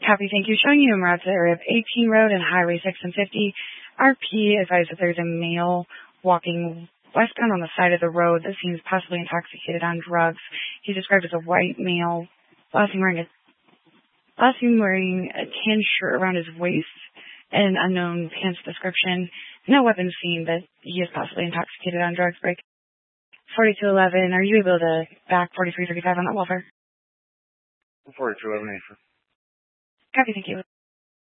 Copy, thank you. Showing you en route to the area of 18 Road and Highway 6 and 50. RP advised that there's a male walking westbound on the side of the road that seems possibly intoxicated on drugs. He's described as a white male, last seen wearing a tan shirt around his waist and an unknown pants description. No weapons seen, but he is possibly intoxicated on drugs. Break 4211. Are you able to back 4335 on that welfare? 4211. Copy, thank you.